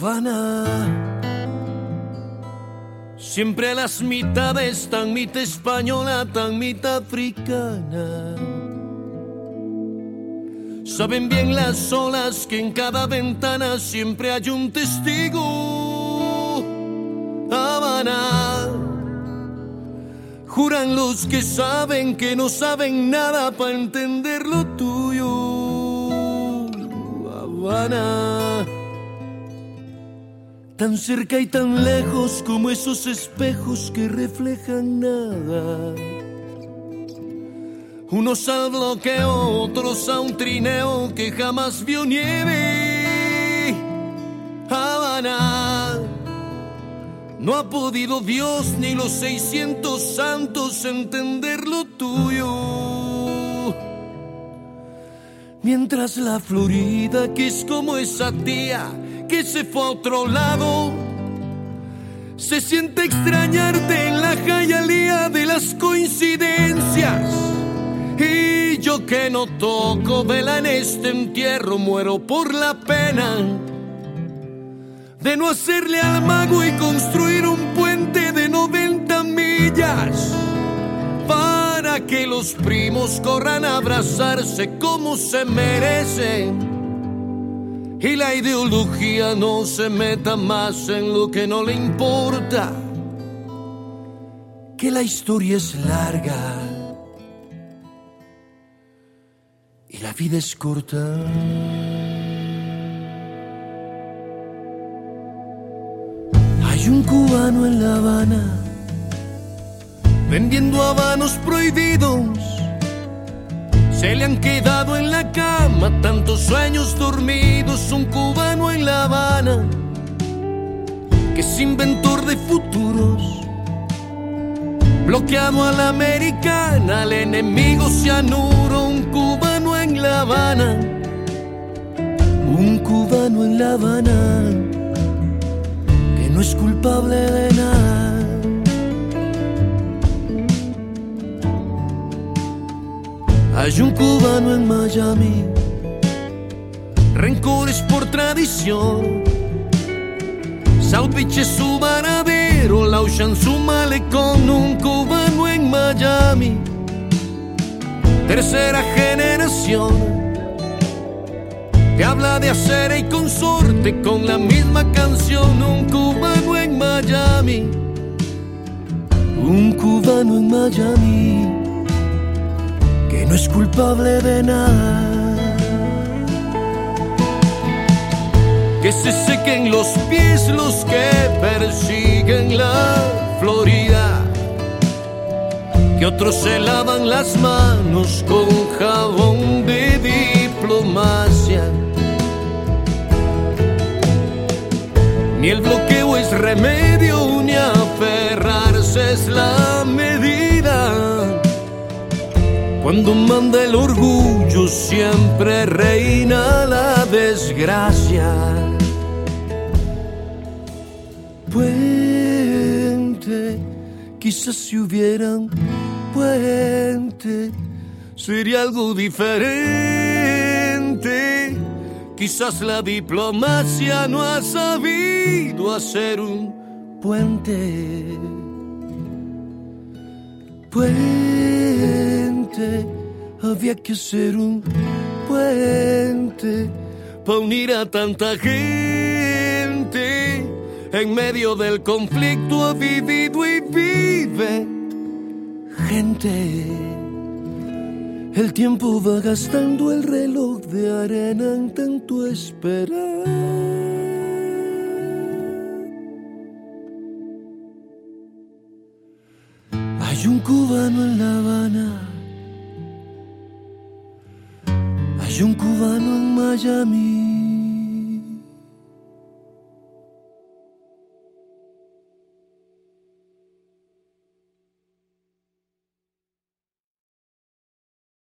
Habana. Siempre las mitades, tan mitad española, tan mitad africana. Saben bien las olas que en cada ventana siempre hay un testigo. Habana. Juran los que saben que no saben nada para entender lo tuyo. Habana. Tan cerca y tan lejos como esos espejos que reflejan nada. Unos al bloqueo, otros a un trineo que jamás vio nieve. Habana. No ha podido Dios ni los 600 santos entender lo tuyo. Mientras la Florida, que es como esa tía que se fue a otro lado, se siente extrañarte en la jayalía de las coincidencias. Y yo que no toco vela en este entierro, muero por la pena de no hacerle al mago y construir un puente de 90 millas para que los primos corran a abrazarse como se merecen y la ideología no se meta más en lo que no le importa, que la historia es larga y la vida es corta. Hay un cubano en La Habana vendiendo habanos prohibidos. Se le han quedado en la cama tantos sueños dormidos. Un cubano en La Habana que es inventor de futuros, bloqueado a la americana, al enemigo cianuro. Un cubano en La Habana, un cubano en La Habana que no es culpable de nada. Hay un cubano en Miami, rencores por tradición. South Beach es su varadero, la Ocean su malecón. Un cubano en Miami, tercera generación, que habla de acera y consorte con la misma canción. Un cubano en Miami, un cubano en Miami que no es culpable de nada. Que se sequen los pies los que persiguen la Florida, que otros se lavan las manos con jabón de diplomacia. Ni el bloqueo es remedio, ni aferrarse es la medida. Cuando manda el orgullo siempre reina la desgracia. Puente, quizás si hubiera un puente sería algo diferente. Quizás la diplomacia no ha sabido hacer un puente. Puente, había que hacer un puente para unir a tanta gente. En medio del conflicto ha vivido y vive gente. El tiempo va gastando el reloj de arena en tanto esperar. Hay un cubano en La Habana, hay un cubano en Miami,